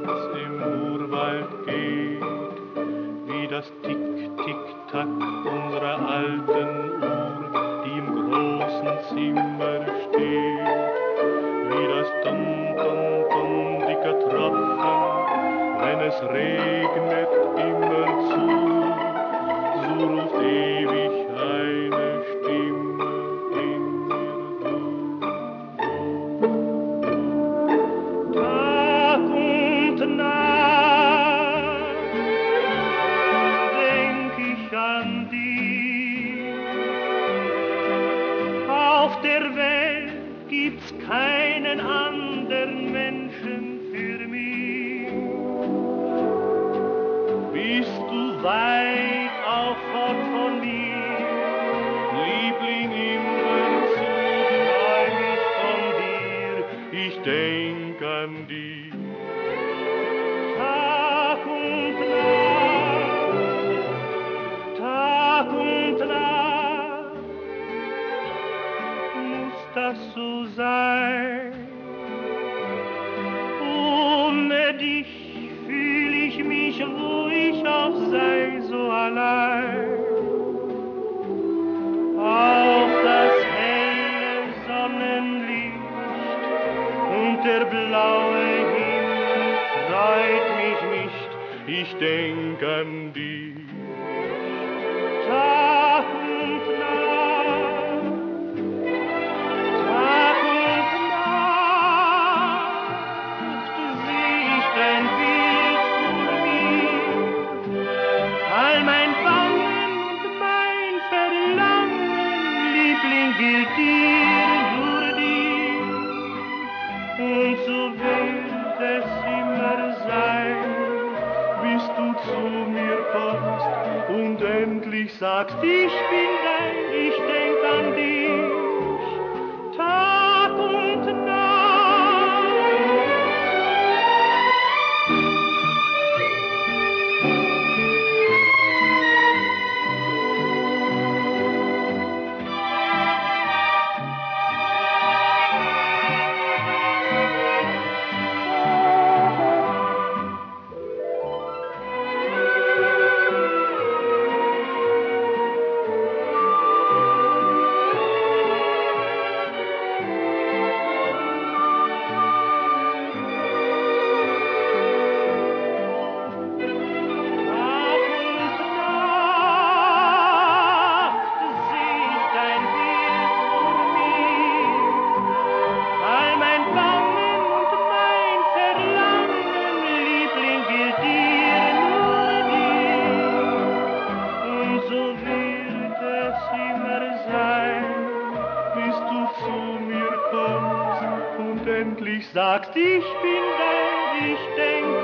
im Urwald geht, wie das Tick-Tick-Tack unserer alten Uhr, die im großen Zimmer steht, wie das Dum-Dum-Dum dicker Tropfen, wenn es regnet immerzu, so ruft ewig eine Stimme in mir du. Tag und Nacht denk ich an dich. Auf der Welt gibt's keinen anderen Menschen für mich. Bist du weit auch fort von mir, Liebling, immerzu träum ich von dir, ich denk an dich. Tag und Nacht, muss das so sein? Ohne dich fühl ich mich, wo ich auch sei, so allein. Auch das helle Sonnenlicht und der blaue Himmel freut mich nicht, ich denk an dich. Tag und Nacht, sieh ich dein Bild vor mir. All mein Bangen und mein Verlangen, Liebling, gilt dir, nur dir. Und so wird es immer sein, bis du zu mir kommst und endlich sagst, ich bin dein, ich denk an dich, Tag und Nacht. Sagst, ich bin dein, ich denk